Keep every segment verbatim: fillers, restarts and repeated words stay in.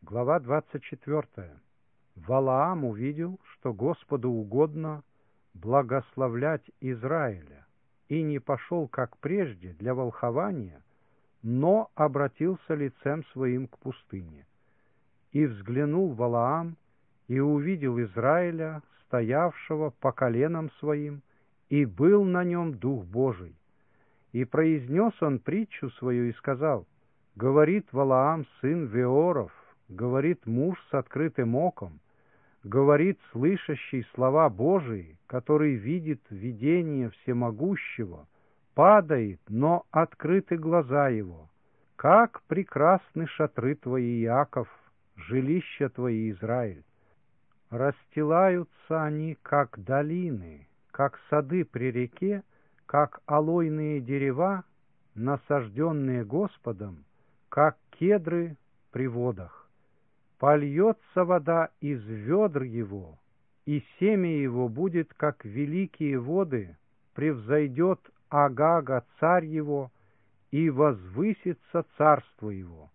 Глава двадцать четвёртая. Валаам увидел, что Господу угодно благословлять Израиля, и не пошел, как прежде, для волхования, но обратился лицем своим к пустыне. И взглянул Валаам, и увидел Израиля, стоявшего по коленам своим, и был на нем Дух Божий. И произнес он притчу свою и сказал: «Говорит Валаам, сын Веоров, говорит муж с открытым оком, говорит слышащий слова Божии, который видит видение всемогущего, падает, но открыты глаза его. Как прекрасны шатры твои, Иаков, жилища твои, Израиль! Расстилаются они, как долины, как сады при реке, как алойные дерева, насажденные Господом, как кедры при водах. Польется вода из ведр его, и семя его будет, как великие воды, превзойдет Агага царь его, и возвысится царство его.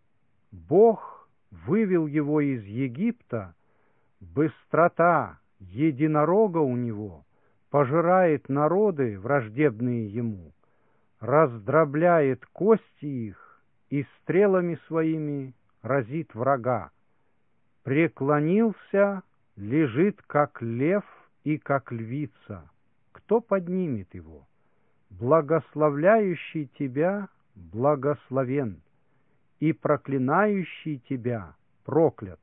Бог вывел его из Египта, быстрота единорога у него пожирает народы, враждебные ему, раздробляет кости их и стрелами своими разит врага. Преклонился, лежит, как лев и как львица. Кто поднимет его? Благословляющий тебя благословен, и проклинающий тебя проклят.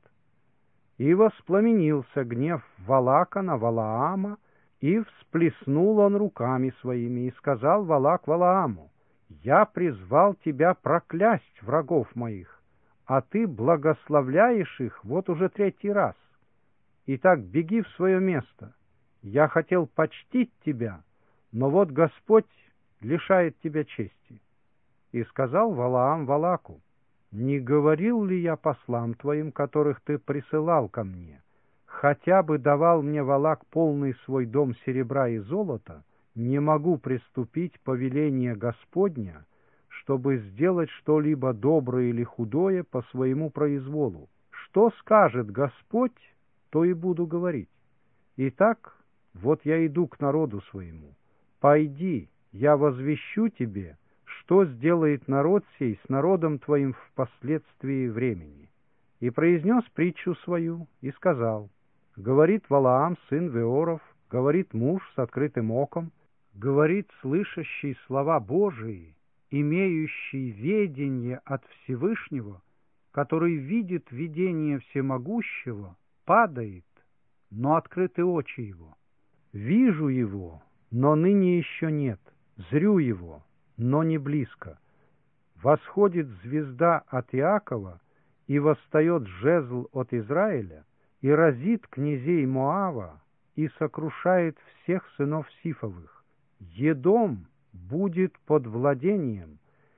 И воспламенился гнев Валака на Валаама, и всплеснул он руками своими, и сказал Валак Валааму: «Я призвал тебя проклясть врагов моих, а ты благословляешь их вот уже третий раз. Итак, беги в свое место. Я хотел почтить тебя, но вот Господь лишает тебя чести». И сказал Валаам Валаку: «Не говорил ли я послам твоим, которых ты присылал ко мне, хотя бы давал мне Валак полный свой дом серебра и золота, не могу приступить повеление Господня, чтобы сделать что-либо доброе или худое по своему произволу. Что скажет Господь, то и буду говорить. Итак, вот я иду к народу своему. Пойди, я возвещу тебе, что сделает народ сей с народом твоим впоследствии времени». И произнес притчу свою, и сказал: «Говорит Валаам, сын Веоров, говорит муж с открытым оком, говорит слышащий слова Божии, имеющий ведение от Всевышнего, который видит видение всемогущего, падает, но открыты очи его. Вижу его, но ныне еще нет, зрю его, но не близко. Восходит звезда от Иакова, и восстает жезл от Израиля, и разит князей Моава, и сокрушает всех сынов Сифовых. Едом будет под владением,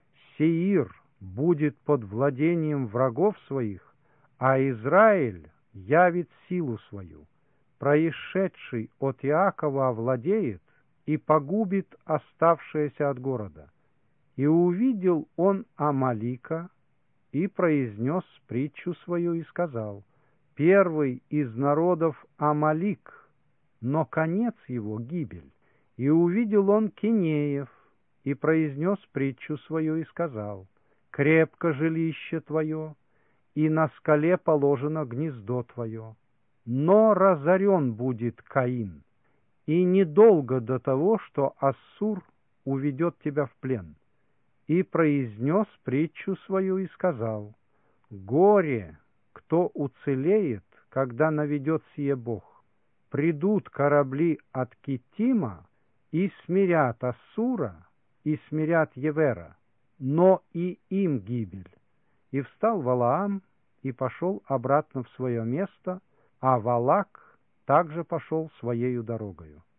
Сеир будет под владением врагов своих, а Израиль явит силу свою. Происшедший от Иакова овладеет и погубит оставшееся от города». И увидел он Амалика, и произнес притчу свою, и сказал: «Первый из народов Амалик, но конец его — гибель». И увидел он Кинеев, и произнес притчу свою, и сказал: «Крепко жилище твое, и на скале положено гнездо твое. Но разорен будет Каин, и недолго до того, что Ассур уведет тебя в плен». И произнес притчу свою, и сказал: «Горе, кто уцелеет, когда наведет сие Бог. Придут корабли от Киттима, и смирят Ассура, и смирят Евера, но и им гибель». И встал Валаам, и пошел обратно в свое место, а Валак также пошел своею дорогою.